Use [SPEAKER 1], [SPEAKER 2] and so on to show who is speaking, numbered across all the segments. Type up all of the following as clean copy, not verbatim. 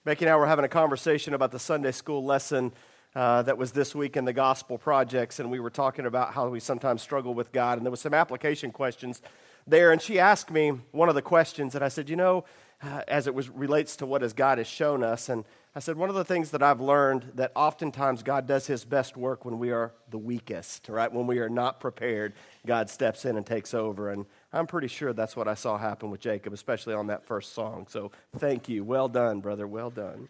[SPEAKER 1] Becky and I were having a conversation about the Sunday school lesson that was this week in the Gospel Projects, and we were talking about how we sometimes struggle with God, and there was some application questions there, and she asked me one of the questions, and I said, as it relates to what God has shown us, and I said, one of the things that I've learned that oftentimes God does his best work when we are the weakest, right? When we are not prepared, God steps in and takes over, and I'm pretty sure that's what I saw happen with Jacob, especially on that first song. So thank you. Well done, brother. Well done.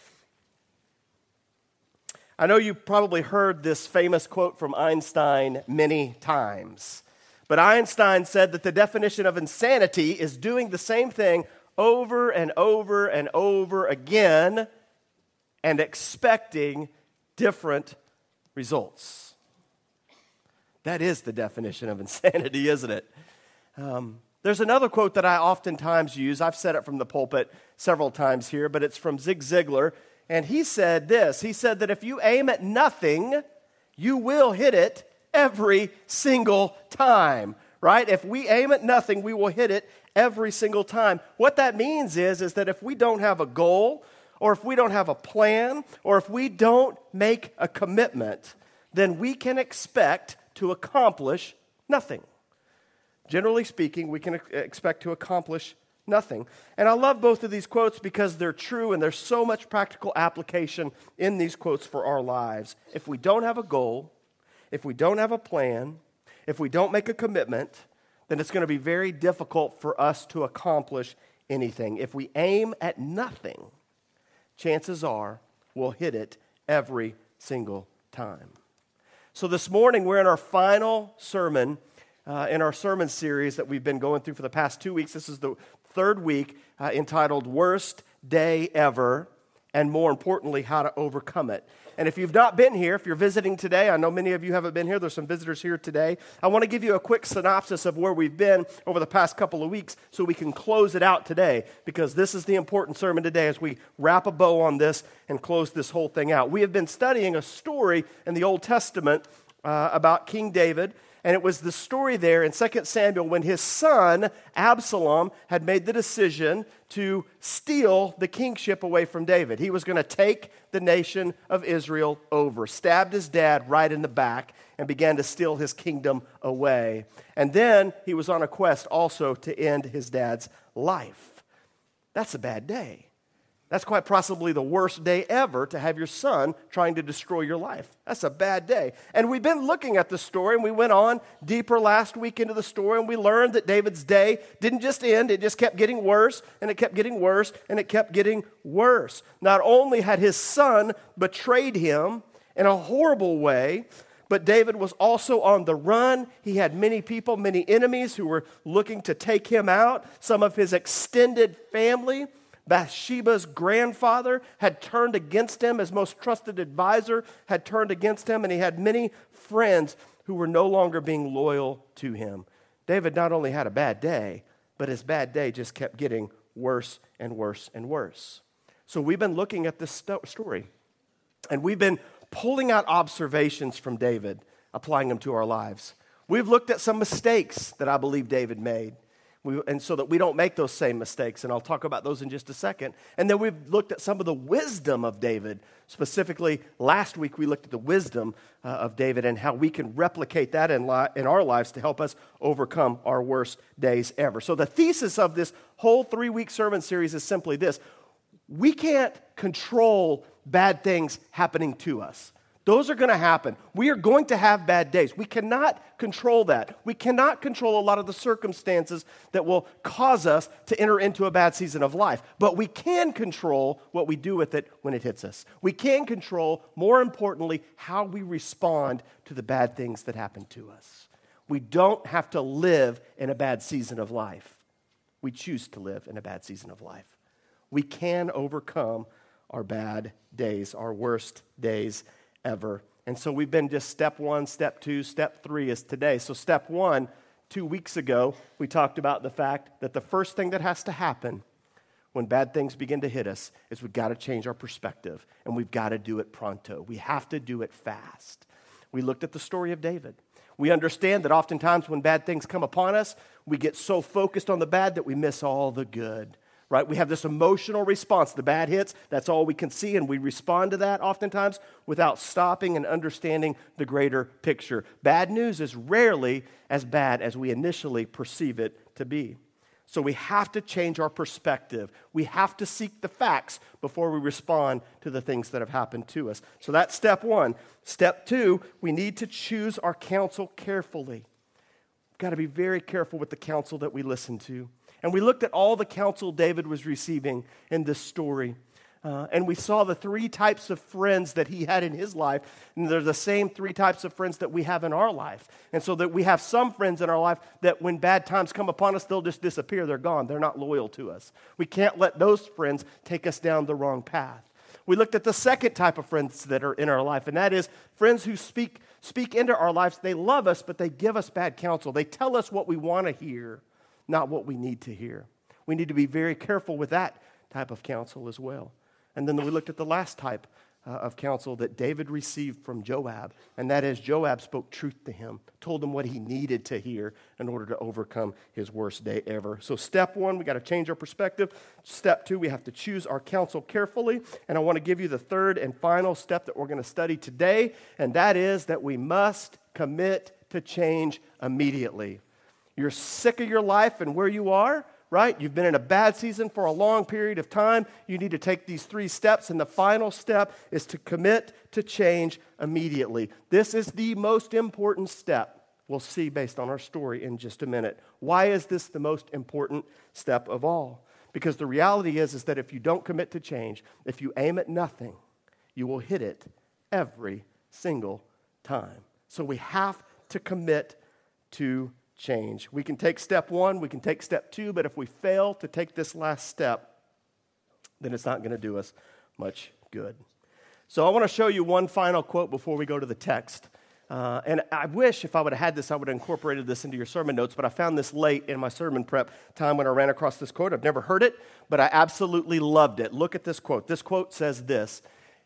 [SPEAKER 1] I know you probably heard this famous quote from Einstein many times, but Einstein said that the definition of insanity is doing the same thing over and over and over again and expecting different results. That is the definition of insanity, isn't it? There's another quote that I oftentimes use. I've said it from the pulpit several times here, but it's from Zig Ziglar. And he said this. He said that if you aim at nothing, you will hit it every single time, right? If we aim at nothing, we will hit it every single time. What that means is that if we don't have a goal, or if we don't have a plan, or if we don't make a commitment, then we can expect to accomplish nothing. Generally speaking, we can expect to accomplish nothing. And I love both of these quotes because they're true and there's so much practical application in these quotes for our lives. If we don't have a goal, if we don't have a plan, if we don't make a commitment, then it's going to be very difficult for us to accomplish anything. If we aim at nothing, chances are we'll hit it every single time. So this morning we're in our final sermon in our sermon series that we've been going through for the past 2 weeks. This is the third week entitled Worst Day Ever, and more importantly, How to Overcome It. And if you've not been here, if you're visiting today, I know many of you haven't been here. There's some visitors here today. I want to give you a quick synopsis of where we've been over the past couple of weeks so we can close it out today, because this is the important sermon today as we wrap a bow on this and close this whole thing out. We have been studying a story in the Old Testament about King David. And it was the story there in 2 Samuel when his son, Absalom, had made the decision to steal the kingship away from David. He was going to take the nation of Israel over, stabbed his dad right in the back, and began to steal his kingdom away. And then he was on a quest also to end his dad's life. That's a bad day. That's quite possibly the worst day ever to have your son trying to destroy your life. That's a bad day. And we've been looking at the story, and we went on deeper last week into the story, and we learned that David's day didn't just end, it just kept getting worse, and it kept getting worse, and it kept getting worse. Not only had his son betrayed him in a horrible way, but David was also on the run. He had many people, many enemies who were looking to take him out. Some of his extended family, Bathsheba's grandfather, had turned against him. His most trusted advisor had turned against him, and he had many friends who were no longer being loyal to him. David not only had a bad day, but his bad day just kept getting worse and worse and worse. So we've been looking at this story, and we've been pulling out observations from David, applying them to our lives. We've looked at some mistakes that I believe David made. And so that we don't make those same mistakes, and I'll talk about those in just a second. And then we've looked at some of the wisdom of David. Specifically, last week we looked at the wisdom of David and how we can replicate that in our lives to help us overcome our worst days ever. So the thesis of this whole 3-week sermon series is simply this. We can't control bad things happening to us. Those are going to happen. We are going to have bad days. We cannot control that. We cannot control a lot of the circumstances that will cause us to enter into a bad season of life. But we can control what we do with it when it hits us. We can control, more importantly, how we respond to the bad things that happen to us. We don't have to live in a bad season of life. We choose to live in a bad season of life. We can overcome our bad days, our worst days ever. And so we've been just step 1, step 2, step 3 is today. So step 1, 2 weeks ago, we talked about the fact that the first thing that has to happen when bad things begin to hit us is we've got to change our perspective, and we've got to do it pronto. We have to do it fast. We looked at the story of David. We understand that oftentimes when bad things come upon us, we get so focused on the bad that we miss all the good. right? We have this emotional response. The bad hits, that's all we can see, and we respond to that oftentimes without stopping and understanding the greater picture. Bad news is rarely as bad as we initially perceive it to be. So we have to change our perspective. We have to seek the facts before we respond to the things that have happened to us. So that's step one. Step two, we need to choose our counsel carefully. We've got to be very careful with the counsel that we listen to. And we looked at all the counsel David was receiving in this story. And we saw the three types of friends that he had in his life. And they're the same three types of friends that we have in our life. And so that we have some friends in our life that when bad times come upon us, they'll just disappear. They're gone. They're not loyal to us. We can't let those friends take us down the wrong path. We looked at the second type of friends that are in our life, and that is friends who speak into our lives. They love us, but they give us bad counsel. They tell us what we want to hear, not what we need to hear. We need to be very careful with that type of counsel as well. And then we looked at the last type of counsel that David received from Joab, and that is Joab spoke truth to him, told him what he needed to hear in order to overcome his worst day ever. So step one, we got to change our perspective. Step two, we have to choose our counsel carefully. And I want to give you the third and final step that we're going to study today, and that is that we must commit to change immediately. You're sick of your life and where you are, right? You've been in a bad season for a long period of time. You need to take these 3 steps, and the final step is to commit to change immediately. This is the most important step. We'll see based on our story in just a minute. Why is this the most important step of all? Because the reality is that if you don't commit to change, if you aim at nothing, you will hit it every single time. So we have to commit to change. We can take step 1, we can take step 2, but if we fail to take this last step, then it's not going to do us much good. So I want to show you one final quote before we go to the text. And I wish if I would have had this, I would have incorporated this into your sermon notes, but I found this late in my sermon prep time when I ran across this quote. I've never heard it, but I absolutely loved it. Look at this quote. This quote says this.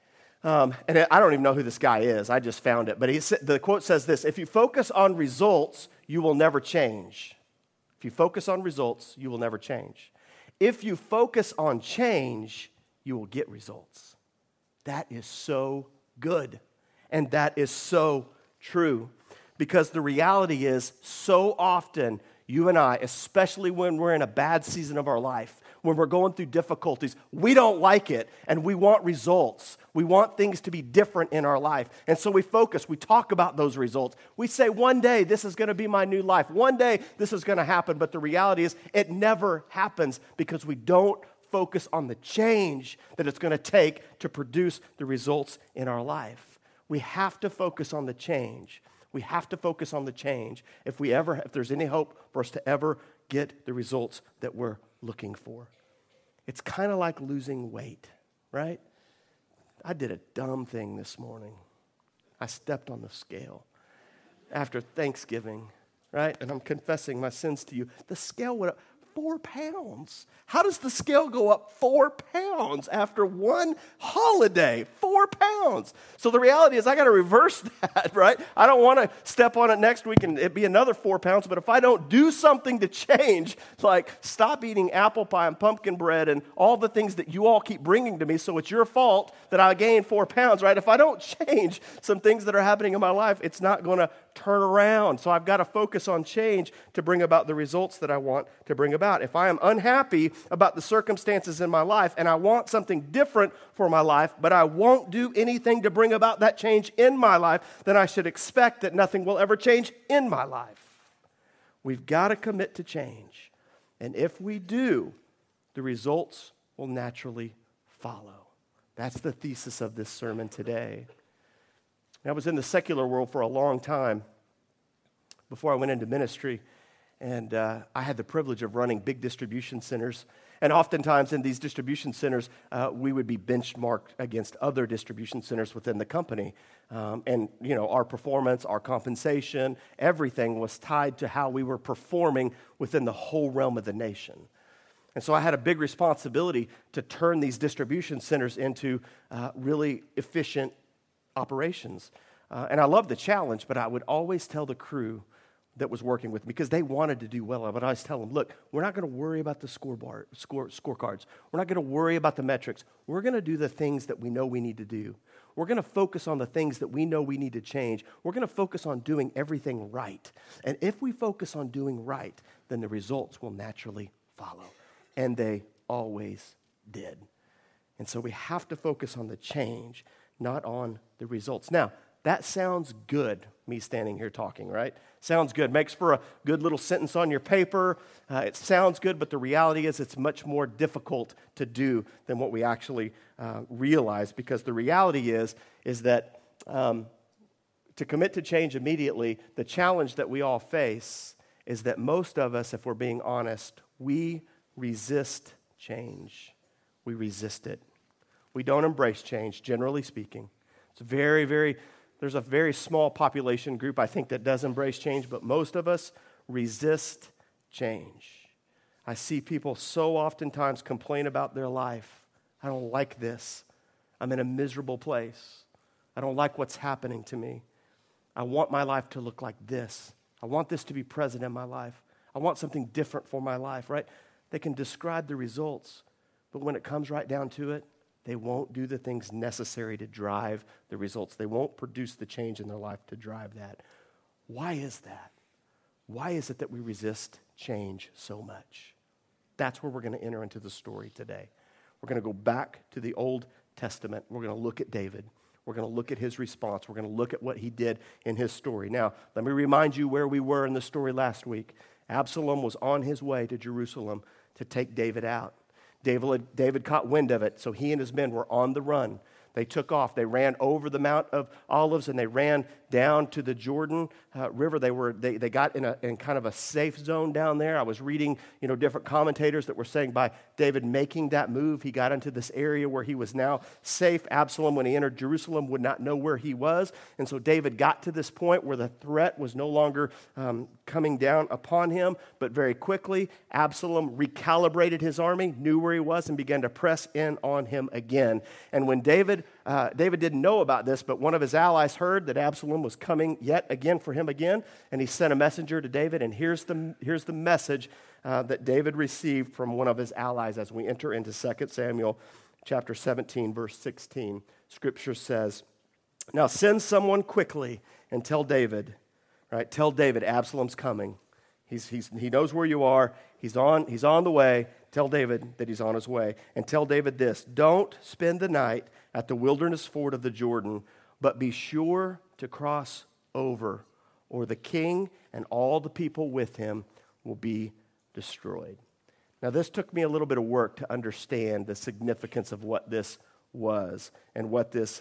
[SPEAKER 1] And I don't even know who this guy is. I just found it. But the quote says this: if you focus on results, you will never change. If you focus on results, you will never change. If you focus on change, you will get results. That is so good. And that is so true. Because the reality is, so often, you and I, especially when we're in a bad season of our life, when we're going through difficulties, we don't like it, and we want results. We want things to be different in our life. And so we focus, we talk about those results. We say, one day, this is going to be my new life. One day, this is going to happen. But the reality is, it never happens because we don't focus on the change that it's going to take to produce the results in our life. We have to focus on the change. We have to focus on the change if there's any hope for us to ever get the results that we're looking for. It's kind of like losing weight, right? I did a dumb thing this morning. I stepped on the scale after Thanksgiving, right? And I'm confessing my sins to you. The scale went up 4 pounds. How does the scale go up 4 pounds after one holiday? 4 pounds. So the reality is I got to reverse that, right? I don't want to step on it next week and it be another 4 pounds, but if I don't do something to change, like stop eating apple pie and pumpkin bread and all the things that you all keep bringing to me, so it's your fault that I gained 4 pounds, right? If I don't change some things that are happening in my life, it's not going to turn around. So I've got to focus on change to bring about the results that I want to bring about. If I am unhappy about the circumstances in my life and I want something different for my life, but I won't do anything to bring about that change in my life, then I should expect that nothing will ever change in my life. We've got to commit to change. And if we do, the results will naturally follow. That's the thesis of this sermon today. I was in the secular world for a long time before I went into ministry, and I had the privilege of running big distribution centers. And oftentimes in these distribution centers, we would be benchmarked against other distribution centers within the company. And, our performance, our compensation, everything was tied to how we were performing within the whole realm of the nation. And so I had a big responsibility to turn these distribution centers into really efficient operations. And I loved the challenge, but I would always tell the crew, that was working with me because they wanted to do well. But I was telling them, look, we're not going to worry about the scorecards. We're not going to worry about the metrics. We're going to do the things that we know we need to do. We're going to focus on the things that we know we need to change. We're going to focus on doing everything right. And if we focus on doing right, then the results will naturally follow. And they always did. And so we have to focus on the change, not on the results. Now, that sounds good, me standing here talking, right? Sounds good. Makes for a good little sentence on your paper. It sounds good, but the reality is it's much more difficult to do than what we actually realize, because the reality is that to commit to change immediately, the challenge that we all face is that most of us, if we're being honest, we resist change. We resist it. We don't embrace change, generally speaking. It's there's a very small population group, I think, that does embrace change, but most of us resist change. I see people so oftentimes complain about their life. I don't like this. I'm in a miserable place. I don't like what's happening to me. I want my life to look like this. I want this to be present in my life. I want something different for my life, right? They can describe the results, but when it comes right down to it, they won't do the things necessary to drive the results. They won't produce the change in their life to drive that. Why is that? Why is it that we resist change so much? That's where we're going to enter into the story today. We're going to go back to the Old Testament. We're going to look at David. We're going to look at his response. We're going to look at what he did in his story. Now, let me remind you where we were in the story last week. Absalom was on his way to Jerusalem to take David out. David caught wind of it, so he and his men were on the run. They took off. They ran over the Mount of Olives, and they ran down to the Jordan River. They got in kind of a safe zone down there. I was reading, different commentators that were saying by David making that move, he got into this area where he was now safe. Absalom, when he entered Jerusalem, would not know where he was. And so David got to this point where the threat was no longer coming down upon him. But very quickly, Absalom recalibrated his army, knew where he was, and began to press in on him again. And when David didn't know about this, but one of his allies heard that Absalom was coming yet again for him again, and he sent a messenger to David, and here's the message that David received from one of his allies as we enter into 2 Samuel chapter 17, verse 16. Scripture says, "Now send someone quickly and tell David," right? Tell David Absalom's coming. He knows where you are. He's on the way. Tell David that he's on his way. And tell David this: don't spend the night at the wilderness ford of the Jordan, but be sure to cross over, or the king and all the people with him will be destroyed. Now, this took me a little bit of work to understand the significance of what this was and what this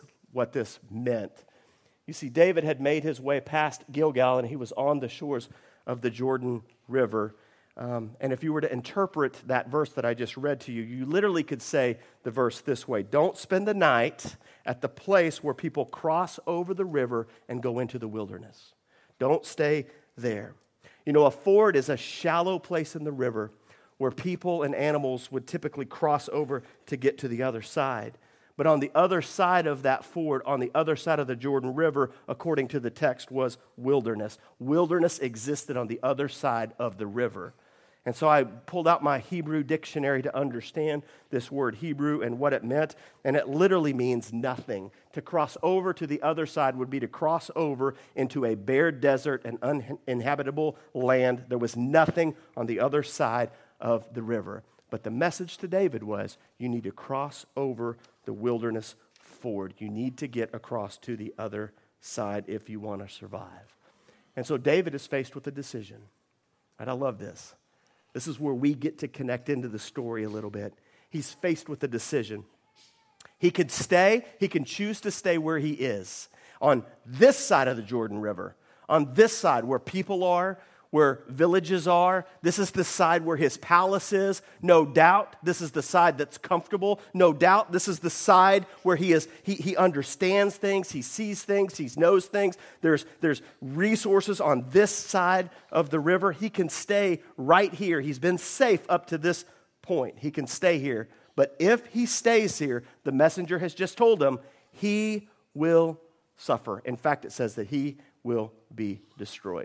[SPEAKER 1] meant. You see, David had made his way past Gilgal, and he was on the shores of the Jordan River. And if you were to interpret that verse that I just read to you, you literally could say the verse this way: don't spend the night at the place where people cross over the river and go into the wilderness. Don't stay there. A ford is a shallow place in the river where people and animals would typically cross over to get to the other side. But on the other side of that ford, on the other side of the Jordan River, according to the text, was wilderness. Wilderness existed on the other side of the river. And so I pulled out my Hebrew dictionary to understand this word Hebrew and what it meant, and it literally means nothing. To cross over to the other side would be to cross over into a bare desert and uninhabitable land. There was nothing on the other side of the river. But the message to David was, you need to cross over the wilderness ford. You need to get across to the other side if you want to survive. And so David is faced with a decision. And I love this. This is where we get to connect into the story a little bit. He's faced with a decision. He could stay, he can choose to stay where he is, on this side of the Jordan River, on this side where people are, where villages are. This is the side where his palace is. No doubt, this is the side that's comfortable. No doubt, this is the side where he understands things, he sees things, he knows things. There's resources on this side of the river. He can stay right here. He's been safe up to this point. He can stay here. But if he stays here, the messenger has just told him, he will suffer. In fact, it says that he will be destroyed.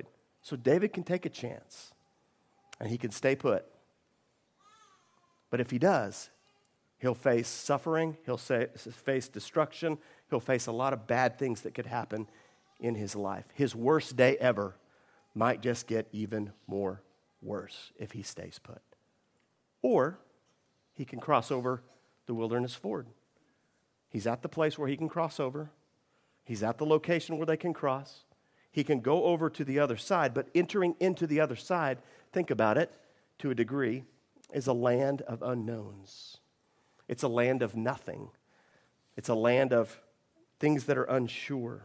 [SPEAKER 1] So David can take a chance, and he can stay put. But if he does, he'll face suffering, he'll face destruction, he'll face a lot of bad things that could happen in his life. His worst day ever might just get even more worse if he stays put. Or he can cross over the wilderness ford. He's at the place where he can cross over. He's at the location where they can cross. He can go over to the other side, but entering into the other side, think about it, to a degree, is a land of unknowns. It's a land of nothing. It's a land of things that are unsure.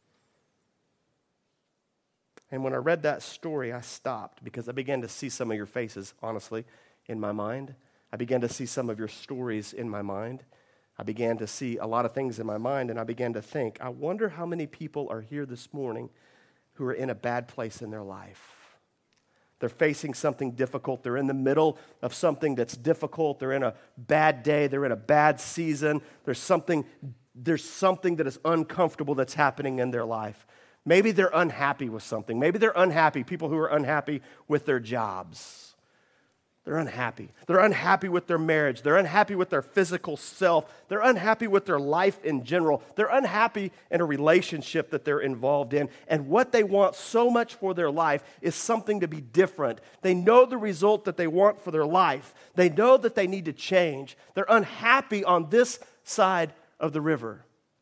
[SPEAKER 1] And when I read that story, I stopped because I began to see some of your faces, honestly, in my mind. I began to see some of your stories in my mind. I began to see a lot of things in my mind, and I began to think, I wonder how many people are here this morning who are in a bad place in their life. They're facing something difficult. They're in the middle of something that's difficult. They're in a bad day. They're in a bad season. There's something that is uncomfortable that's happening in their life. Maybe they're unhappy with something. Maybe they're unhappy, people who are unhappy with their jobs. They're unhappy. They're unhappy with their marriage. They're unhappy with their physical self. They're unhappy with their life in general. They're unhappy in a relationship that they're involved in. And what they want so much for their life is something to be different. They know the result that they want for their life. They know that they need to change. They're unhappy on this side of the river.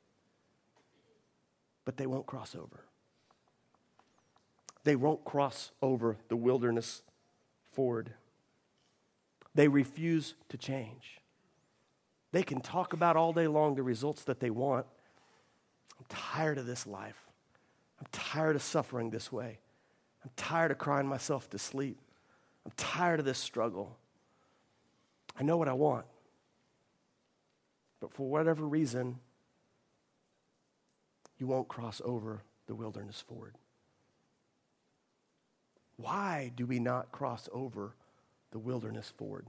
[SPEAKER 1] But they won't cross over. They won't cross over the wilderness ford. They refuse to change. They can talk about all day long the results that they want. I'm tired of this life. I'm tired of suffering this way. I'm tired of crying myself to sleep. I'm tired of this struggle. I know what I want. But for whatever reason, you won't cross over the wilderness ford. Why do we not cross over the wilderness ford?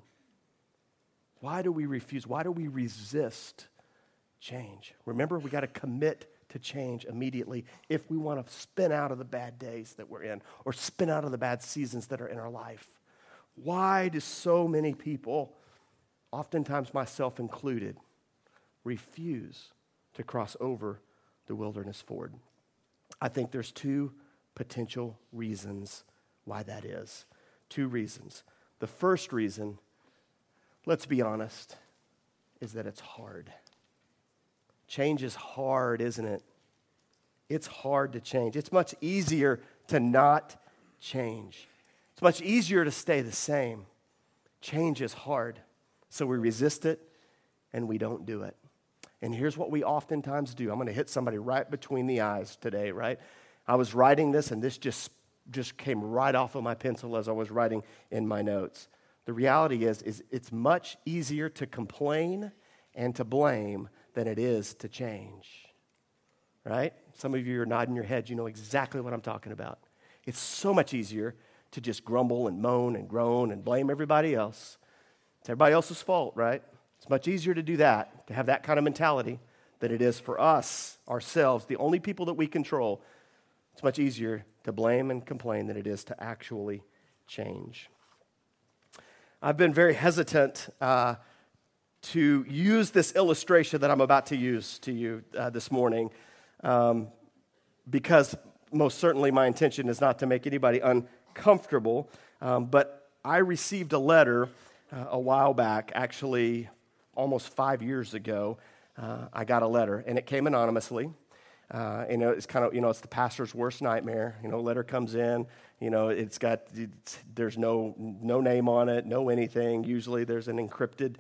[SPEAKER 1] Why do we refuse? Why do we resist change? Remember, we got to commit to change immediately if we want to spin out of the bad days that we're in or spin out of the bad seasons that are in our life. Why do so many people, oftentimes myself included, refuse to cross over the wilderness ford? I think there's two potential reasons why that is. Two reasons. The first reason, let's be honest, is that it's hard. Change is hard, isn't it? It's hard to change. It's much easier to not change. It's much easier to stay the same. Change is hard. So we resist it and we don't do it. And here's what we oftentimes do. I'm going to hit somebody right between the eyes today, right? I was writing this and this just came right off of my pencil as I was writing in my notes. The reality is it's much easier to complain and to blame than it is to change, right? Some of you are nodding your heads. You know exactly what I'm talking about. It's so much easier to just grumble and moan and groan and blame everybody else. It's everybody else's fault, right? It's much easier to do that, to have that kind of mentality, than it is for us, ourselves, the only people that we control. It's much easier to blame and complain than it is to actually change. I've been very hesitant to use this illustration that I'm about to use to you this morning because most certainly my intention is not to make anybody uncomfortable, but I received a letter a while back, actually almost 5 years ago. I got a letter, and it came anonymously. It's kind of, it's the pastor's worst nightmare. Letter comes in, there's no name on it, no anything. Usually there's an encrypted,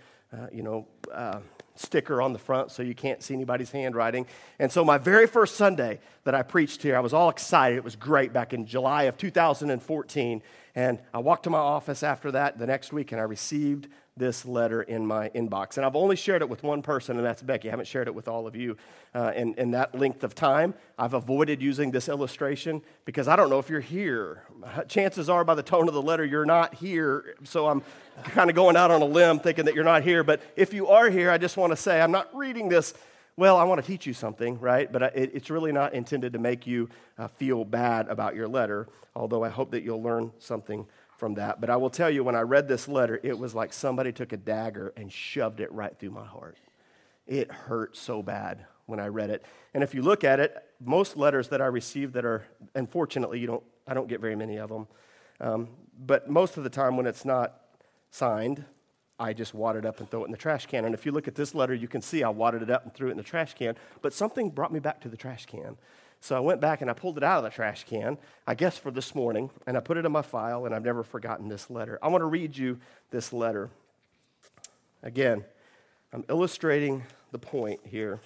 [SPEAKER 1] sticker on the front so you can't see anybody's handwriting. And so my very first Sunday that I preached here, I was all excited. It was great back in July of 2014. And I walked to my office after that the next week, and I received this letter in my inbox. And I've only shared it with one person, and that's Becky. I haven't shared it with all of you in that length of time. I've avoided using this illustration because I don't know if you're here. Chances are, by the tone of the letter, you're not here. So I'm kind of going out on a limb thinking that you're not here. But if you are here, I just want to say I'm not reading this well, I want to teach you something, right? But it's really not intended to make you feel bad about your letter, although I hope that you'll learn something from that. But I will tell you, when I read this letter, it was like somebody took a dagger and shoved it right through my heart. It hurt so bad when I read it. And if you look at it, most letters that I receive that are, unfortunately, I don't get very many of them. But most of the time when it's not signed, I just wad it up and throw it in the trash can. And if you look at this letter, you can see I wadded it up and threw it in the trash can. But something brought me back to the trash can. So I went back and I pulled it out of the trash can, I guess for this morning, and I put it in my file, and I've never forgotten this letter. I want to read you this letter. Again, I'm illustrating the point here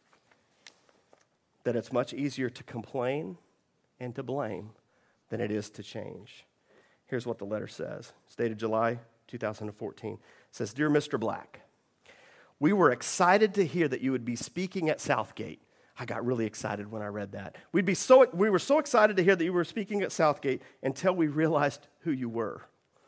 [SPEAKER 1] that it's much easier to complain and to blame than it is to change. Here's what the letter says. It's dated July 2014. It says, "Dear Mr. Black, we were excited to hear that you would be speaking at Southgate." I got really excited when I read that. We were so excited to hear that you were speaking at Southgate until we realized who you were.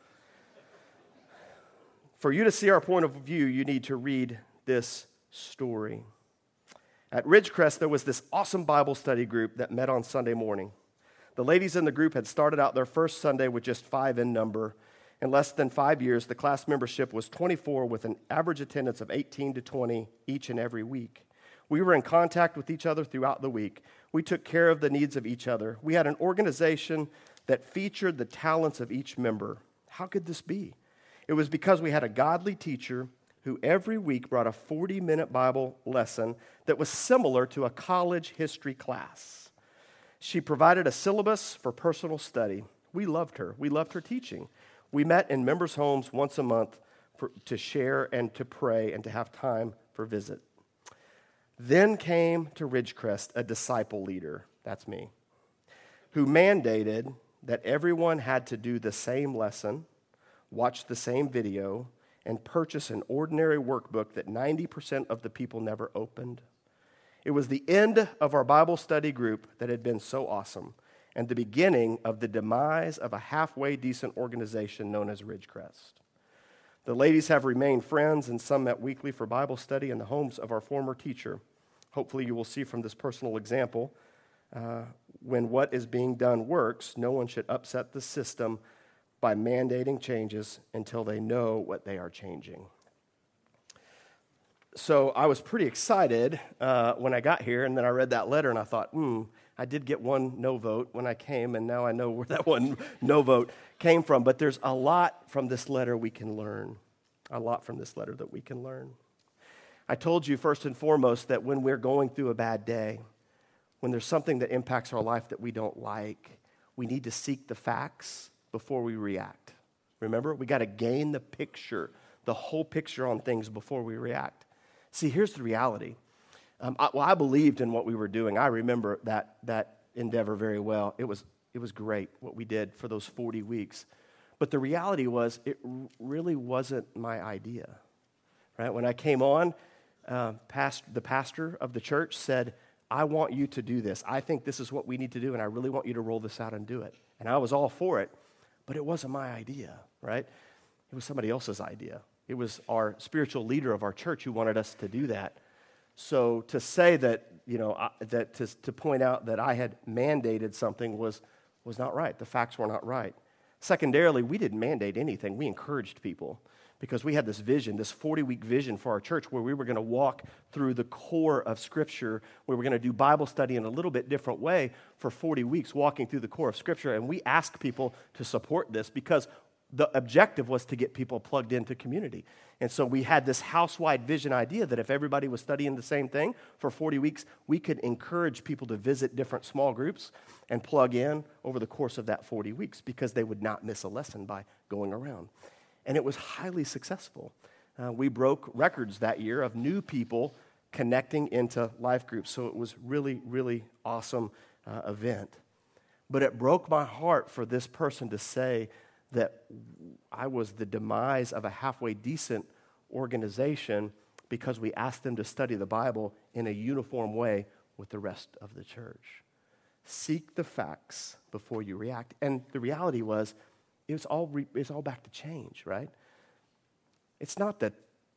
[SPEAKER 1] For you to see our point of view, you need to read this story. At Ridgecrest, there was this awesome Bible study group that met on Sunday morning. The ladies in the group had started out their first Sunday with just 5 in number. In less than 5 years, the class membership was 24 with an average attendance of 18 to 20 each and every week. We were in contact with each other throughout the week. We took care of the needs of each other. We had an organization that featured the talents of each member. How could this be? It was because we had a godly teacher who every week brought a 40-minute Bible lesson that was similar to a college history class. She provided a syllabus for personal study. We loved her. We loved her teaching. We met in members' homes once a month to share and to pray and to have time for visit. Then came to Ridgecrest a disciple leader, that's me, who mandated that everyone had to do the same lesson, watch the same video, and purchase an ordinary workbook that 90% of the people never opened. It was the end of our Bible study group that had been so awesome, and the beginning of the demise of a halfway decent organization known as Ridgecrest. The ladies have remained friends, and some met weekly for Bible study in the homes of our former teacher. Hopefully you will see from this personal example, when what is being done works, no one should upset the system by mandating changes until they know what they are changing. So I was pretty excited when I got here, and then I read that letter, and I thought, I did get one no vote when I came, and now I know where that one no vote came from. But there's a lot from this letter we can learn, a lot from this letter that we can learn. I told you first and foremost that when we're going through a bad day, when there's something that impacts our life that we don't like, we need to seek the facts before we react. Remember, we got to gain the picture, the whole picture on things before we react. See, here's the reality. I believed in what we were doing. I remember that endeavor very well. It was great what we did for those 40 weeks. But the reality was it really wasn't my idea. Right? When I came on, the pastor of the church said, I want you to do this. I think this is what we need to do, and I really want you to roll this out and do it. And I was all for it, but it wasn't my idea, right? It was somebody else's idea. It was our spiritual leader of our church who wanted us to do that. So to say that, to point out that I had mandated something was not right. The facts were not right. Secondarily, we didn't mandate anything. We encouraged people because we had this vision, this 40-week vision for our church where we were going to walk through the core of Scripture, where we're going to do Bible study in a little bit different way for 40 weeks, walking through the core of Scripture. And we asked people to support this because the objective was to get people plugged into community. And so we had this house-wide vision idea that if everybody was studying the same thing for 40 weeks, we could encourage people to visit different small groups and plug in over the course of that 40 weeks because they would not miss a lesson by going around. And it was highly successful. We broke records that year of new people connecting into life groups. So it was really, really awesome event. But it broke my heart for this person to say that I was the demise of a halfway decent organization because we asked them to study the Bible in a uniform way with the rest of the church. Seek the facts before you react. And the reality was, it's all back to change, right? It's not that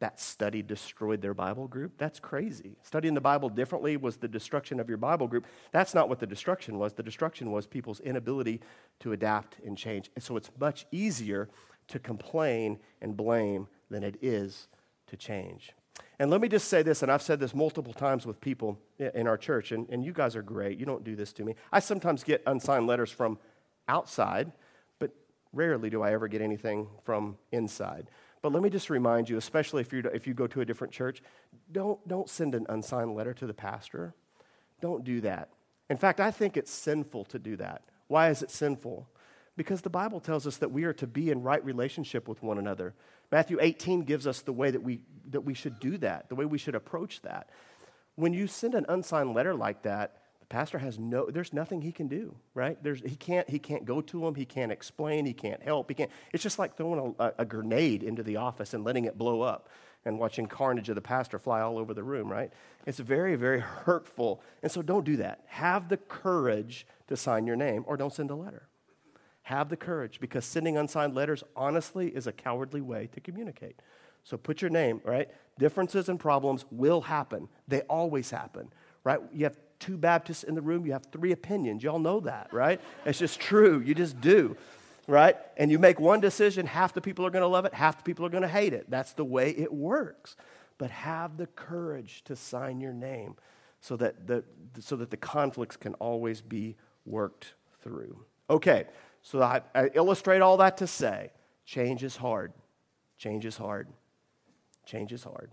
[SPEAKER 1] that study destroyed their Bible group. That's crazy. Studying the Bible differently was the destruction of your Bible group. That's not what the destruction was. The destruction was people's inability to adapt and change. And so it's much easier to complain and blame than it is to change. And let me just say this, and I've said this multiple times with people in our church, and you guys are great. You don't do this to me. I sometimes get unsigned letters from outside, but rarely do I ever get anything from inside. But let me just remind you, especially if you go to a different church, don't send an unsigned letter to the pastor. Don't do that. In fact, I think it's sinful to do that. Why is it sinful? Because the Bible tells us that we are to be in right relationship with one another. Matthew 18 gives us the way that we should do that, the way we should approach that. When you send an unsigned letter like that, the pastor there's nothing he can do, right? He can't go to him, he can't explain, he can't help, it's just like throwing a grenade into the office and letting it blow up and watching carnage of the pastor fly all over the room, right? It's very, very hurtful. And so don't do that. Have the courage to sign your name, or don't send a letter. Have the courage, because sending unsigned letters, honestly, is a cowardly way to communicate. So put your name, right? Differences and problems will happen. They always happen, right? You have 2 Baptists in the room, you have 3 opinions. Y'all know that, right? It's just true. You just do, right? And you make one decision, half the people are going to love it, half the people are going to hate it. That's the way it works. But have the courage to sign your name so that the conflicts can always be worked through. Okay, so I illustrate all that to say, change is hard. Change is hard. Change is hard.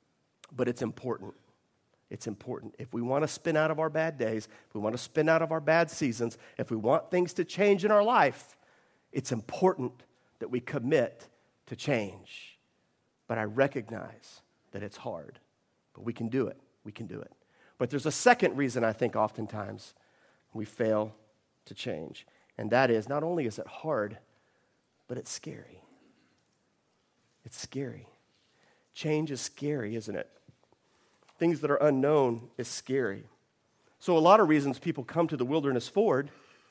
[SPEAKER 1] But it's important. It's important. If we want to spin out of our bad days, if we want to spin out of our bad seasons, if we want things to change in our life, it's important that we commit to change. But I recognize that it's hard. But we can do it. We can do it. But there's a second reason I think oftentimes we fail to change. And that is, not only is it hard, but it's scary. It's scary. Change is scary, isn't it? Things that are unknown is scary. So a lot of reasons people come to the Wilderness Ford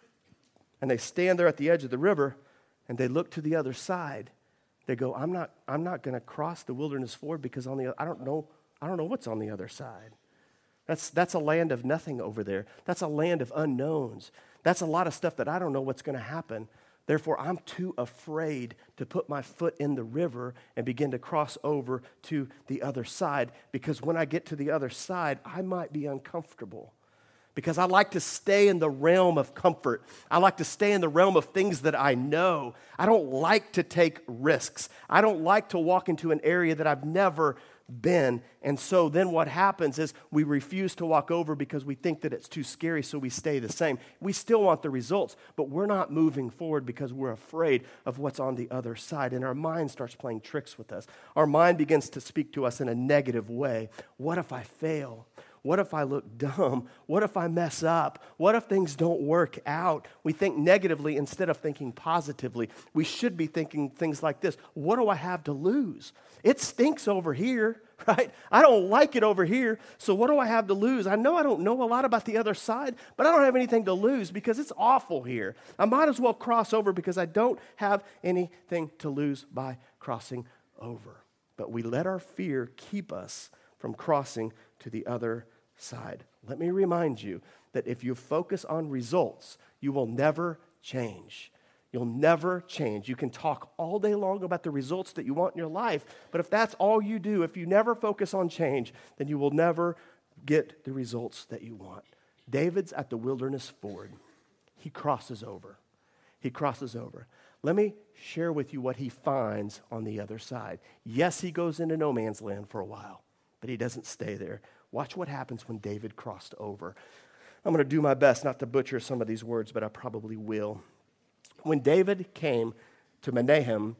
[SPEAKER 1] and they stand there at the edge of the river and they look to the other side. They go, I'm not going to cross the Wilderness Ford because I don't know what's on the other side. That's a land of nothing over there. That's a land of unknowns. That's a lot of stuff that I don't know what's going to happen. Therefore, I'm too afraid to put my foot in the river and begin to cross over to the other side, because when I get to the other side, I might be uncomfortable. Because I like to stay in the realm of comfort. I like to stay in the realm of things that I know. I don't like to take risks. I don't like to walk into an area that I've never been. And so then what happens is we refuse to walk over because we think that it's too scary, so we stay the same. We still want the results, but we're not moving forward because we're afraid of what's on the other side. And our mind starts playing tricks with us. Our mind begins to speak to us in a negative way. What if I fail? What if I look dumb? What if I mess up? What if things don't work out? We think negatively instead of thinking positively. We should be thinking things like this. What do I have to lose? It stinks over here, right? I don't like it over here, so what do I have to lose? I know I don't know a lot about the other side, but I don't have anything to lose because it's awful here. I might as well cross over because I don't have anything to lose by crossing over. But we let our fear keep us from crossing to the other side. Let me remind you that if you focus on results, you will never change. You'll never change. You can talk all day long about the results that you want in your life, but if that's all you do, if you never focus on change, then you will never get the results that you want. David's at the Wilderness Ford. He crosses over. He crosses over. Let me share with you what he finds on the other side. Yes, he goes into no man's land for a while, but he doesn't stay there. Watch what happens when David crossed over. I'm going to do my best not to butcher some of these words, but I probably will. When David came to Mahanaim,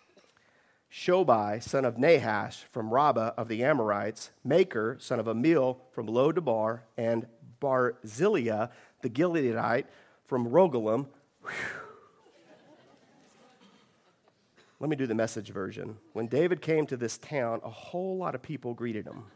[SPEAKER 1] Shobai, son of Nahash, from Rabbah of the Amorites, Maker, son of Amiel, from Lo-debar, and Barzillai, the Gileadite, from Rogelim. Let me do the Message version. When David came to this town, a whole lot of people greeted him.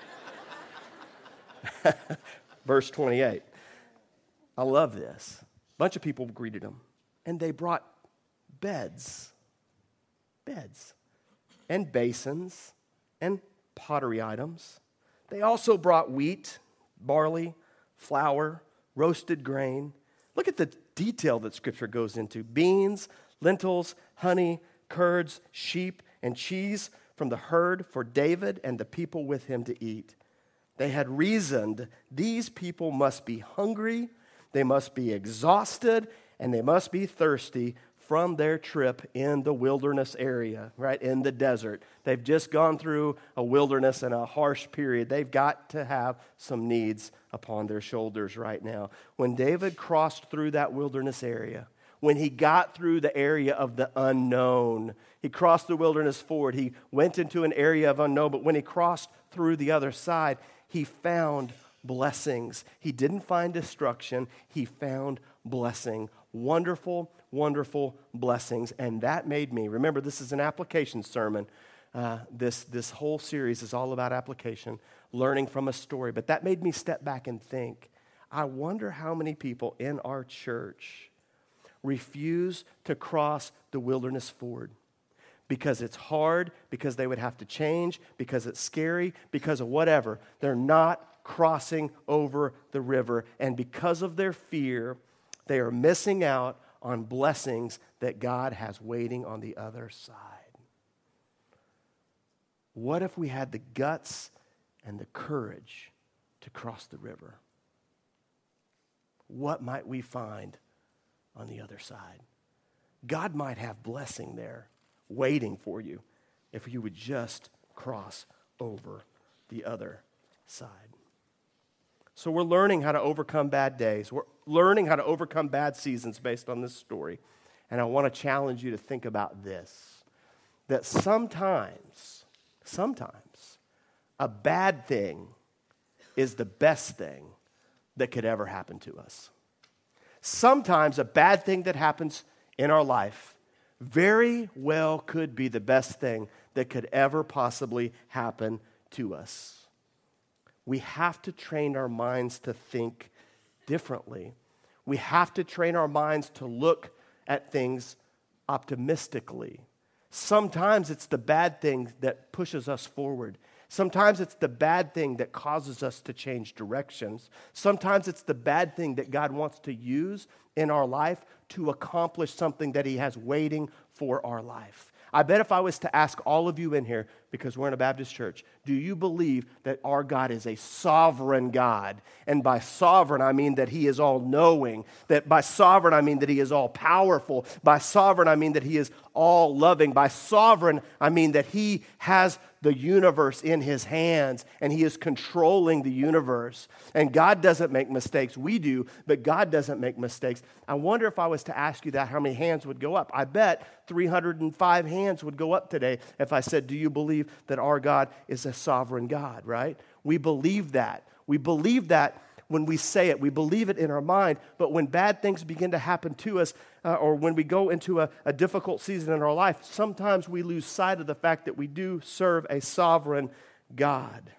[SPEAKER 1] Verse 28. I love this. A bunch of people greeted him, and they brought beds, and basins, and pottery items. They also brought wheat, barley, flour, roasted grain. Look at the detail that Scripture goes into. Beans, lentils, honey, curds, sheep, and cheese from the herd for David and the people with him to eat. They had reasoned these people must be hungry, they must be exhausted, and they must be thirsty from their trip in the wilderness area, right, in the desert. They've just gone through a wilderness and a harsh period. They've got to have some needs upon their shoulders right now. When David crossed through that wilderness area, when he got through the area of the unknown, he crossed the wilderness forward. He went into an area of unknown, but when he crossed through the other side, he found blessings. He didn't find destruction. He found blessing. Wonderful, wonderful blessings. And that made me, remember, this is an application sermon. This whole series is all about application, learning from a story. But that made me step back and think, I wonder how many people in our church refuse to cross the wilderness forward because it's hard, because they would have to change, because it's scary, because of whatever. They're not crossing over the river. And because of their fear, they are missing out on blessings that God has waiting on the other side. What if we had the guts and the courage to cross the river? What might we find on the other side? God might have blessing there waiting for you if you would just cross over the other side. So we're learning how to overcome bad days. We're learning how to overcome bad seasons based on this story. And I want to challenge you to think about this, that sometimes a bad thing is the best thing that could ever happen to us. Sometimes a bad thing that happens in our life very well could be the best thing that could ever possibly happen to us. We have to train our minds to think differently. We have to train our minds to look at things optimistically. Sometimes it's the bad thing that pushes us forward. Sometimes it's the bad thing that causes us to change directions. Sometimes it's the bad thing that God wants to use in our life to accomplish something that He has waiting for our life. I bet if I was to ask all of you in here, because we're in a Baptist church, do you believe that our God is a sovereign God? And by sovereign, I mean that He is all-knowing. That by sovereign, I mean that He is all-powerful. By sovereign, I mean that He is all-loving. By sovereign, I mean that He has the universe in His hands, and He is controlling the universe. And God doesn't make mistakes. We do, but God doesn't make mistakes. I wonder if I was to ask you that, how many hands would go up? I bet 305 hands would go up today if I said, do you believe that our God is a sovereign God, right? We believe that. We believe that when we say it. We believe it in our mind. But when bad things begin to happen to us, or when we go into a difficult season in our life, sometimes we lose sight of the fact that we do serve a sovereign God.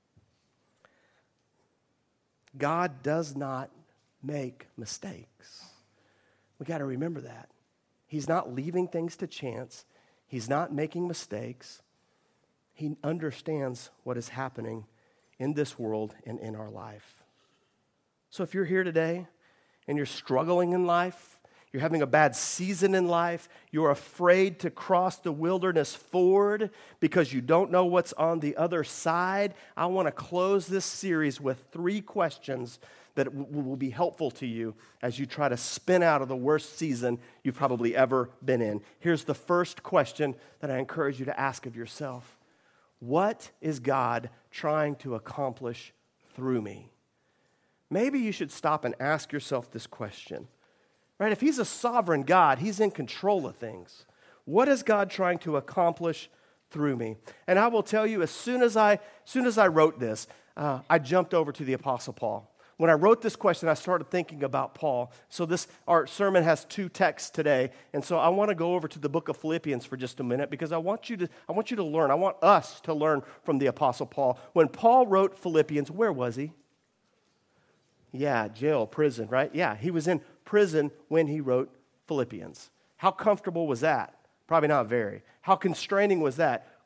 [SPEAKER 1] God does not make mistakes. We got to remember that. He's not leaving things to chance. He's not making mistakes. He understands what is happening in this world and in our life. So if you're here today and you're struggling in life, you're having a bad season in life, you're afraid to cross the wilderness forward because you don't know what's on the other side, I want to close this series with 3 questions that will be helpful to you as you try to spin out of the worst season you've probably ever been in. Here's the first question that I encourage you to ask of yourself. What is God trying to accomplish through me? Maybe you should stop and ask yourself this question. Right? If He's a sovereign God, He's in control of things. What is God trying to accomplish through me? And I will tell you, as soon as I wrote this, I jumped over to the Apostle Paul. When I wrote this question, I started thinking about Paul. So our sermon has 2 texts today, and so I want to go over to the book of Philippians for just a minute because I want you to learn. I want us to learn from the Apostle Paul. When Paul wrote Philippians, where was he? Yeah, jail, prison, right? Yeah, he was in prison when he wrote Philippians. How comfortable was that? Probably not very. How constraining was that?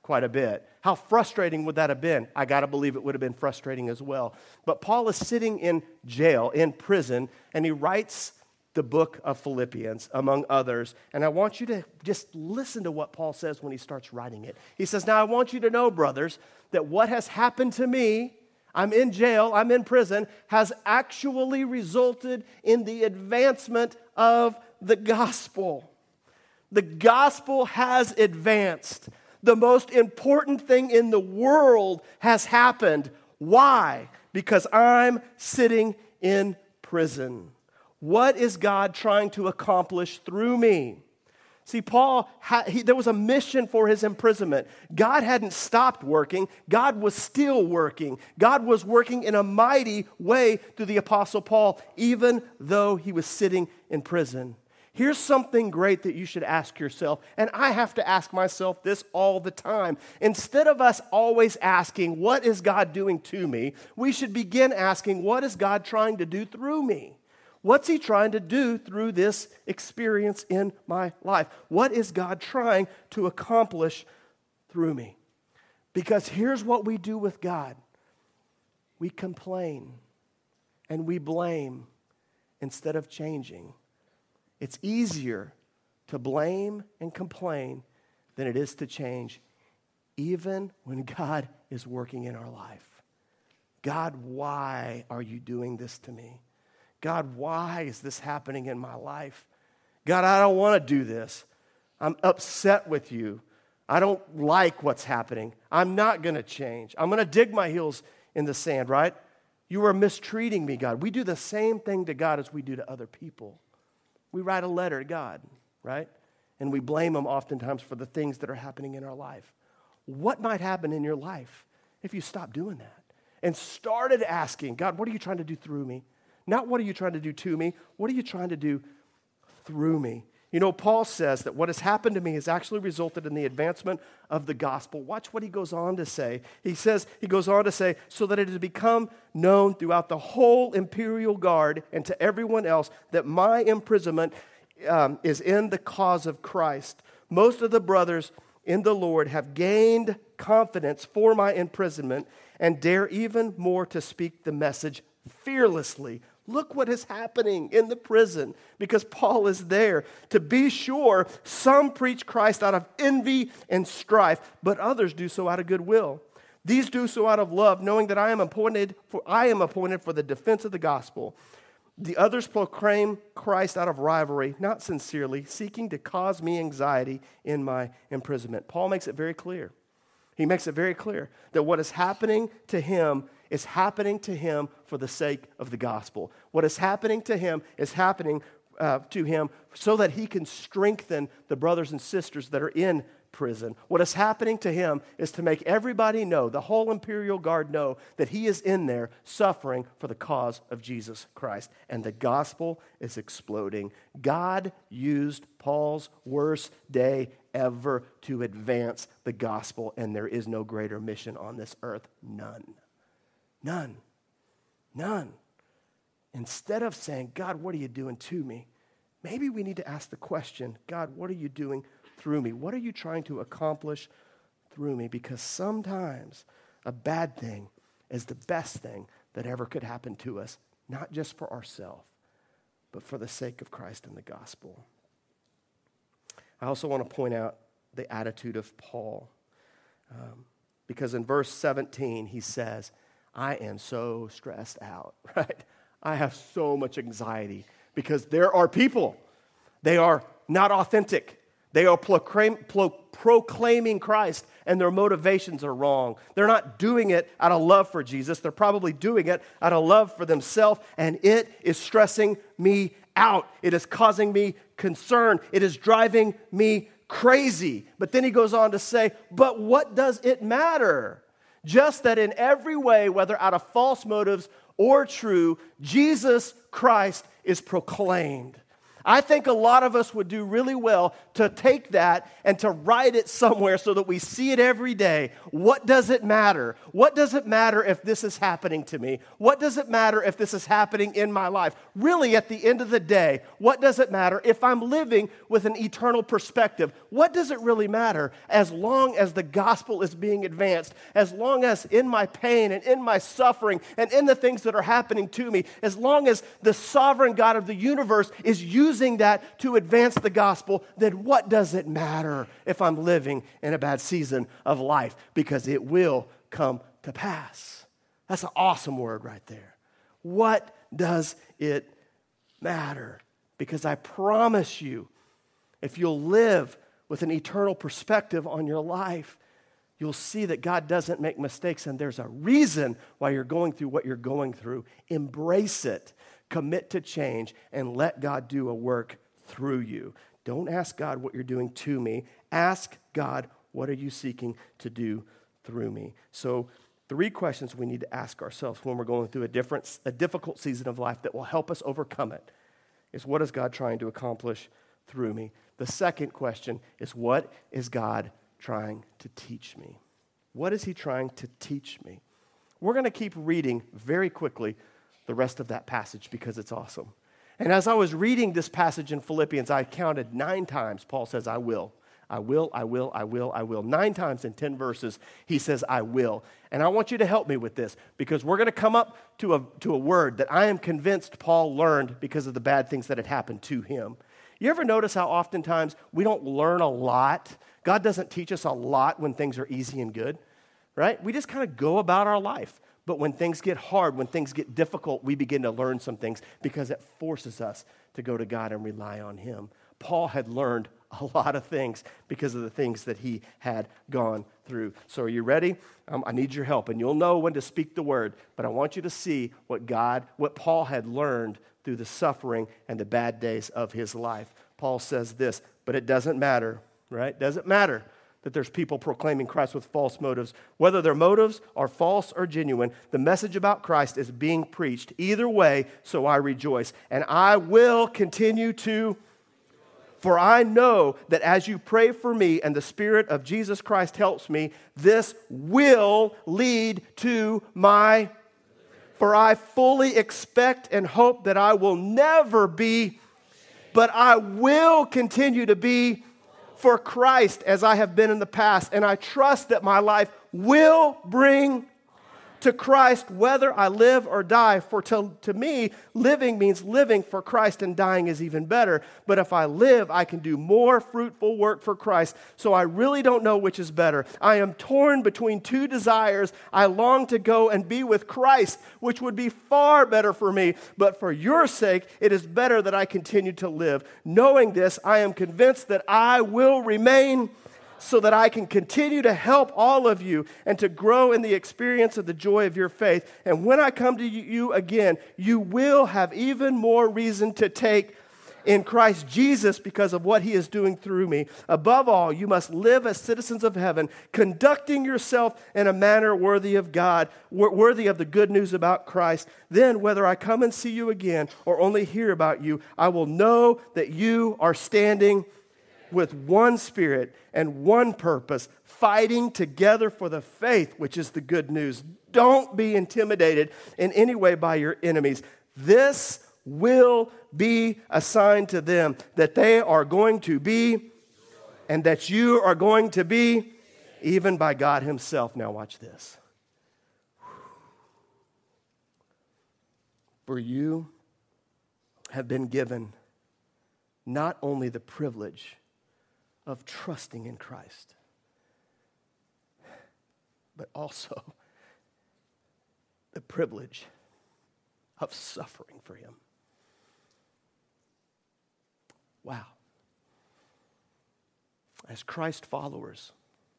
[SPEAKER 1] quite a bit. How frustrating would that have been? I got to believe it would have been frustrating as well. But Paul is sitting in jail, in prison, and he writes the book of Philippians, among others. And I want you to just listen to what Paul says when he starts writing it. He says, now I want you to know, brothers, that what has happened to me, I'm in jail, I'm in prison, has actually resulted in the advancement of the gospel. The gospel has advanced. The most important thing in the world has happened. Why? Because I'm sitting in prison. What is God trying to accomplish through me? See, Paul, there was a mission for his imprisonment. God hadn't stopped working. God was still working. God was working in a mighty way through the Apostle Paul, even though he was sitting in prison. Here's something great that you should ask yourself, and I have to ask myself this all the time. Instead of us always asking, what is God doing to me? We should begin asking, what is God trying to do through me? What's he trying to do through this experience in my life? What is God trying to accomplish through me? Because here's what we do with God. We complain and we blame instead of changing. It's easier to blame and complain than it is to change, even when God is working in our life. God, why are you doing this to me? God, why is this happening in my life? God, I don't want to do this. I'm upset with you. I don't like what's happening. I'm not going to change. I'm going to dig my heels in the sand, right? You are mistreating me, God. We do the same thing to God as we do to other people. We write a letter to God, right? And we blame him oftentimes for the things that are happening in our life. What might happen in your life if you stop doing that and started asking, God, what are you trying to do through me? Not what are you trying to do to me, what are you trying to do through me? You know, Paul says that what has happened to me has actually resulted in the advancement of the gospel. Watch what he goes on to say. He goes on to say, so that it has become known throughout the whole imperial guard and to everyone else that my imprisonment is in the cause of Christ. Most of the brothers in the Lord have gained confidence for my imprisonment and dare even more to speak the message fearlessly. Look what is happening in the prison because Paul is there. To be sure, some preach Christ out of envy and strife, but others do so out of goodwill. These do so out of love, knowing that I am appointed for the defense of the gospel. The others proclaim Christ out of rivalry, not sincerely, seeking to cause me anxiety in my imprisonment. Paul makes it very clear. He makes it very clear that what is happening to him is happening to him for the sake of the gospel. What is happening to him is happening to him so that he can strengthen the brothers and sisters that are in prison. What is happening to him is to make everybody know, the whole imperial guard know, that he is in there suffering for the cause of Jesus Christ. And the gospel is exploding. God used Paul's worst day ever to advance the gospel, and there is no greater mission on this earth. None. None. None. Instead of saying, God, what are you doing to me? Maybe we need to ask the question, God, what are you doing through me? What are you trying to accomplish through me? Because sometimes a bad thing is the best thing that ever could happen to us, not just for ourselves, but for the sake of Christ and the gospel. I also want to point out the attitude of Paul. Because in verse 17, he says, I am so stressed out, right? I have so much anxiety because there are people. They are not authentic. They are proclaiming Christ, and their motivations are wrong. They're not doing it out of love for Jesus. They're probably doing it out of love for themselves, and it is stressing me out. It is causing me concern. It is driving me crazy. But then he goes on to say, but what does it matter? Just that in every way, whether out of false motives or true, Jesus Christ is proclaimed. I think a lot of us would do really well to take that and to write it somewhere so that we see it every day. What does it matter? What does it matter if this is happening to me? What does it matter if this is happening in my life? Really, at the end of the day, what does it matter if I'm living with an eternal perspective? What does it really matter as long as the gospel is being advanced, as long as in my pain and in my suffering and in the things that are happening to me, as long as the sovereign God of the universe is using that to advance the gospel, then what does it matter if I'm living in a bad season of life? Because it will come to pass. That's an awesome word right there. What does it matter? Because I promise you, if you'll live with an eternal perspective on your life, you'll see that God doesn't make mistakes, and there's a reason why you're going through what you're going through. Embrace it. Commit to change and let God do a work through you. Don't ask God what you're doing to me. Ask God, what are you seeking to do through me? So 3 questions we need to ask ourselves when we're going through a difficult season of life that will help us overcome it is, what is God trying to accomplish through me? The second question is, what is God trying to teach me? What is he trying to teach me? We're going to keep reading very quickly the rest of that passage because it's awesome. And as I was reading this passage in Philippians, I counted 9 times Paul says, I will. I will, I will, I will, I will. 9 times in 10 verses, he says, I will. And I want you to help me with this because we're going to come up to a word that I am convinced Paul learned because of the bad things that had happened to him. You ever notice how oftentimes we don't learn a lot? God doesn't teach us a lot when things are easy and good, right? We just kind of go about our life. But when things get hard, when things get difficult, we begin to learn some things because it forces us to go to God and rely on him. Paul had learned a lot of things because of the things that he had gone through. So are you ready? I need your help, and you'll know when to speak the word, but I want you to see what Paul had learned through the suffering and the bad days of his life. Paul says this, but it doesn't matter, right? Doesn't matter that there's people proclaiming Christ with false motives. Whether their motives are false or genuine, the message about Christ is being preached. Either way, so I rejoice. And I will continue to, for I know that as you pray for me and the Spirit of Jesus Christ helps me, this will lead to my, for I fully expect and hope that I will never be, but I will continue to be for Christ as I have been in the past, and I trust that my life will bring to Christ whether I live or die. For to me, living means living for Christ, and dying is even better. But if I live, I can do more fruitful work for Christ. So I really don't know which is better. I am torn between 2 desires. I long to go and be with Christ, which would be far better for me. But for your sake, it is better that I continue to live. Knowing this, I am convinced that I will remain, so that I can continue to help all of you and to grow in the experience of the joy of your faith. And when I come to you again, you will have even more reason to take in Christ Jesus because of what he is doing through me. Above all, you must live as citizens of heaven, conducting yourself in a manner worthy of God, worthy of the good news about Christ. Then, whether I come and see you again or only hear about you, I will know that you are standing with one spirit and one purpose, fighting together for the faith, which is the good news. Don't be intimidated in any way by your enemies. This will be a sign to them that they are going to be, and that you are going to be, even by God himself. Now watch this. For you have been given not only the privilege of trusting in Christ, but also the privilege of suffering for him. Wow. As Christ followers,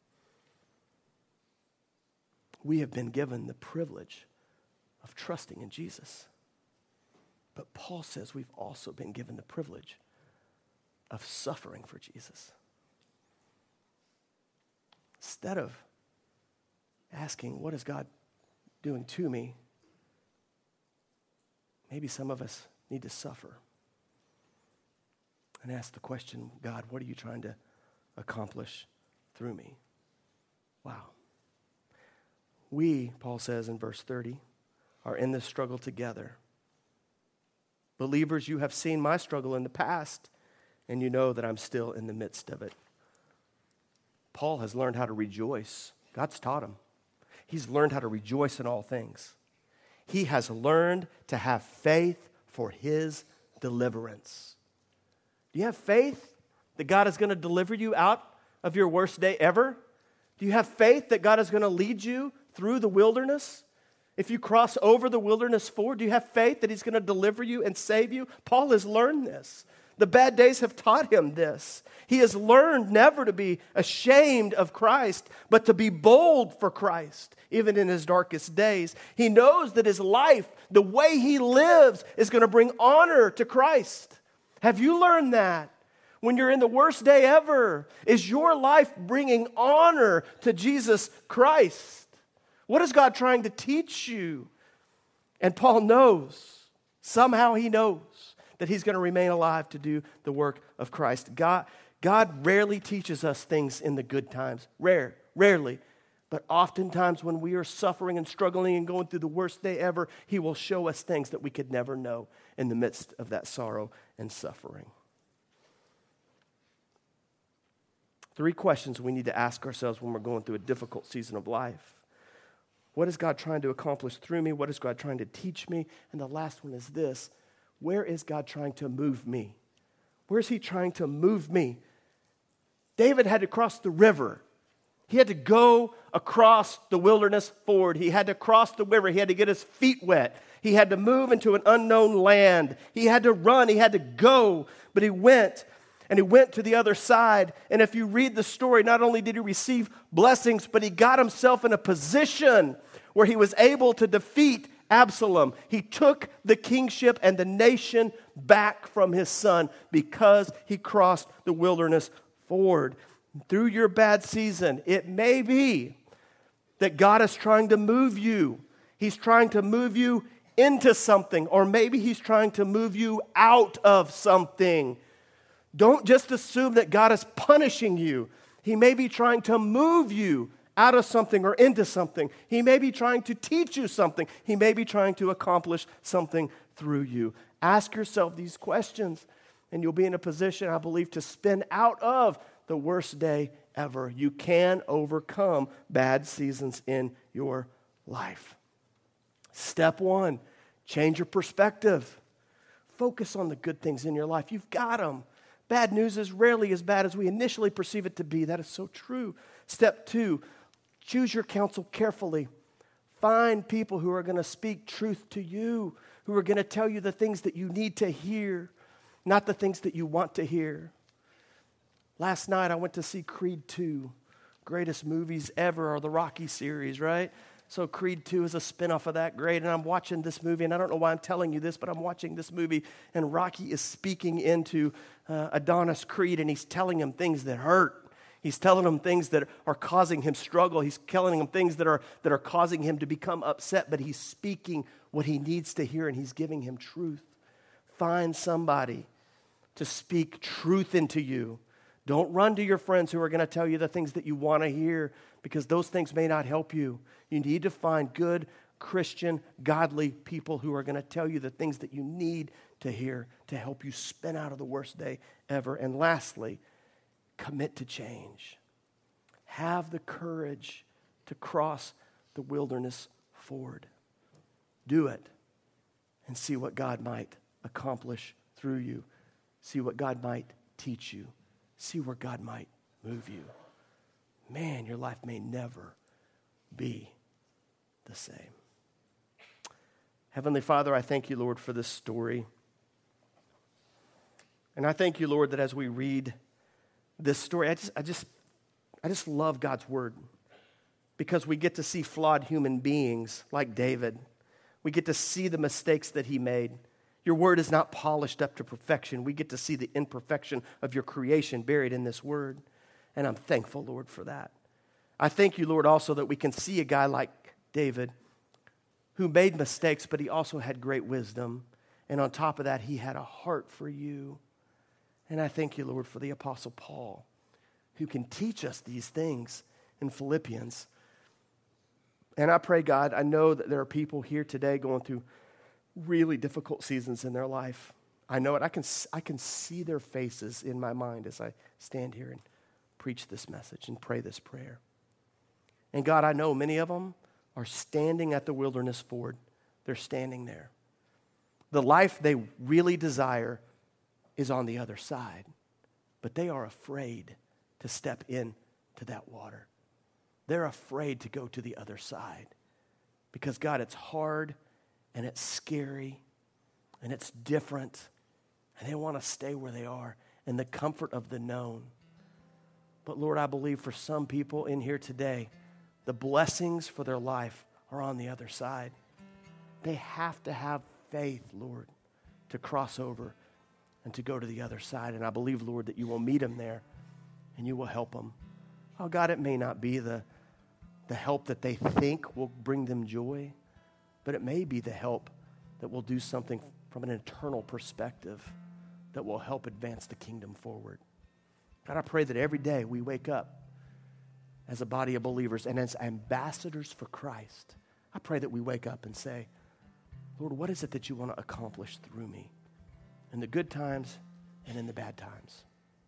[SPEAKER 1] we have been given the privilege of trusting in Jesus. But Paul says we've also been given the privilege of suffering for Jesus. Instead of asking, what is God doing to me? Maybe some of us need to suffer. and ask the question, God, what are you trying to accomplish through me? Wow. We, Paul says in verse 30, are in this struggle together. Believers, you have seen my struggle in the past, and you know that I'm still in the midst of it. Paul has learned how to rejoice. God's taught him. He's learned how to rejoice in all things. He has learned to have faith for his deliverance. Do you have faith that God is going to deliver you out of your worst day ever? Do you have faith that God is going to lead you through the wilderness? If you cross over the wilderness ford, do you have faith that he's going to deliver you and save you? Paul has learned this. The bad days have taught him this. He has learned never to be ashamed of Christ, but to be bold for Christ, even in his darkest days. He knows that his life, the way he lives, is going to bring honor to Christ. Have you learned that? When you're in the worst day ever, is your life bringing honor to Jesus Christ? What is God trying to teach you? And Paul knows, somehow he knows, that he's going to remain alive to do the work of Christ. God rarely teaches us things in the good times. Rarely. But oftentimes when we are suffering and struggling and going through the worst day ever, he will show us things that we could never know in the midst of that sorrow and suffering. 3 questions we need to ask ourselves when we're going through a difficult season of life. What is God trying to accomplish through me? What is God trying to teach me? And the last one is this: where is God trying to move me? Where is he trying to move me? David had to cross the river. He had to go across the wilderness ford. He had to cross the river. He had to get his feet wet. He had to move into an unknown land. He had to run. He had to go. But he went, and he went to the other side. And if you read the story, not only did he receive blessings, but he got himself in a position where he was able to defeat Absalom. He took the kingship and the nation back from his son because he crossed the wilderness ford. Through your bad season, it may be that God is trying to move you. He's trying to move you into something, or maybe he's trying to move you out of something. Don't just assume that God is punishing you. He may be trying to move you out of something or into something. He may be trying to teach you something. He may be trying to accomplish something through you. Ask yourself these questions, and you'll be in a position, I believe, to spin out of the worst day ever. You can overcome bad seasons in your life. Step 1, change your perspective. Focus on the good things in your life. You've got them. Bad news is rarely as bad as we initially perceive it to be. That is so true. Step 2, choose your counsel carefully. Find people who are going to speak truth to you, who are going to tell you the things that you need to hear, not the things that you want to hear. Last night I went to see Creed 2. Greatest movies ever are the Rocky series, right? So Creed 2 is a spinoff of that. Great. And I'm watching this movie, and I don't know why I'm telling you this, but I'm watching this movie, and Rocky is speaking into Adonis Creed, and he's telling him things that hurt. He's telling him things that are causing him struggle. He's telling him things that are causing him to become upset, but he's speaking what he needs to hear, and he's giving him truth. Find somebody to speak truth into you. Don't run to your friends who are going to tell you the things that you want to hear, because those things may not help you. You need to find good, Christian, godly people who are going to tell you the things that you need to hear to help you spin out of the worst day ever. And lastly, commit to change. Have the courage to cross the wilderness ford. Do it and see what God might accomplish through you. See what God might teach you. See where God might move you. Man, your life may never be the same. Heavenly Father, I thank you, Lord, for this story. And I thank you, Lord, that as we read this story, I just love God's word, because we get to see flawed human beings like David. We get to see the mistakes that he made. Your word is not polished up to perfection. We get to see the imperfection of your creation buried in this word. And I'm thankful, Lord, for that. I thank you, Lord, also that we can see a guy like David who made mistakes, but he also had great wisdom. And on top of that, he had a heart for you. And I thank you, Lord, for the Apostle Paul, who can teach us these things in Philippians. And I pray, God, I know that there are people here today going through really difficult seasons in their life. I know it. I can see their faces in my mind as I stand here and preach this message and pray this prayer. And God, I know many of them are standing at the wilderness ford. They're standing there. The life they really desire is on the other side, but they are afraid to step into that water. They're afraid to go to the other side because, God, it's hard and it's scary and it's different, and they want to stay where they are in the comfort of the known. But, Lord, I believe for some people in here today, the blessings for their life are on the other side. They have to have faith, Lord, to cross over and to go to the other side. And I believe, Lord, that you will meet them there and you will help them. Oh, God, it may not be the help that they think will bring them joy, but it may be the help that will do something from an eternal perspective that will help advance the kingdom forward. God, I pray that every day we wake up as a body of believers and as ambassadors for Christ. I pray that we wake up and say, Lord, what is it that you want to accomplish through me in the good times and in the bad times?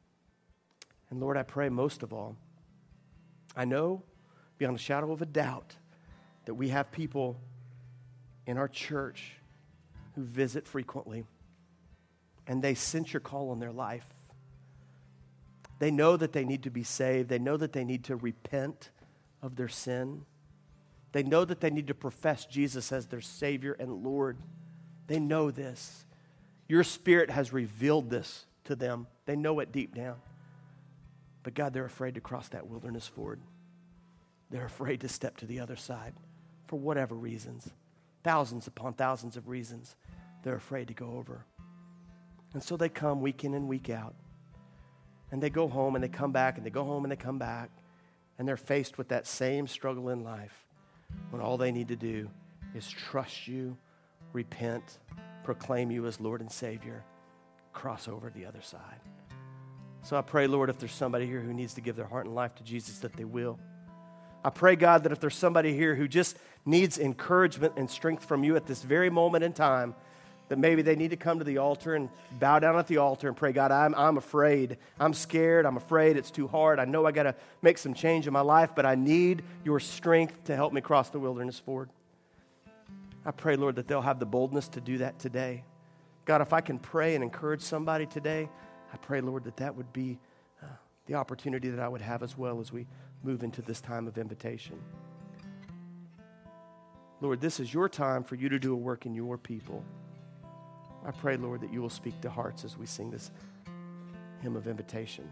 [SPEAKER 1] And Lord, I pray most of all, I know beyond a shadow of a doubt that we have people in our church who visit frequently, and they sense your call on their life. They know that they need to be saved. They know that they need to repent of their sin. They know that they need to profess Jesus as their Savior and Lord. They know this. Your Spirit has revealed this to them. They know it deep down. But God, they're afraid to cross that wilderness ford. They're afraid to step to the other side for whatever reasons. Thousands upon thousands of reasons. They're afraid to go over. And so they come week in and week out. And they go home and they come back and they go home and they come back. And they're faced with that same struggle in life when all they need to do is trust you, repent, proclaim you as Lord and Savior, cross over to the other side. So I pray, Lord, if there's somebody here who needs to give their heart and life to Jesus, that they will. I pray, God, that if there's somebody here who just needs encouragement and strength from you at this very moment in time, that maybe they need to come to the altar and bow down at the altar and pray, God, I'm afraid. I'm scared. I'm afraid. It's too hard. I know I got to make some change in my life, but I need your strength to help me cross the wilderness ford. I pray, Lord, that they'll have the boldness to do that today. God, if I can pray and encourage somebody today, I pray, Lord, that that would be the opportunity that I would have as well as we move into this time of invitation. Lord, this is your time for you to do a work in your people. I pray, Lord, that you will speak to hearts as we sing this hymn of invitation.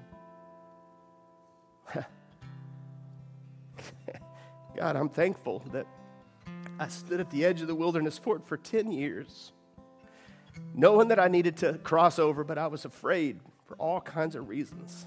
[SPEAKER 1] God, I'm thankful that I stood at the edge of the wilderness ford for 10 years, knowing that I needed to cross over, but I was afraid for all kinds of reasons.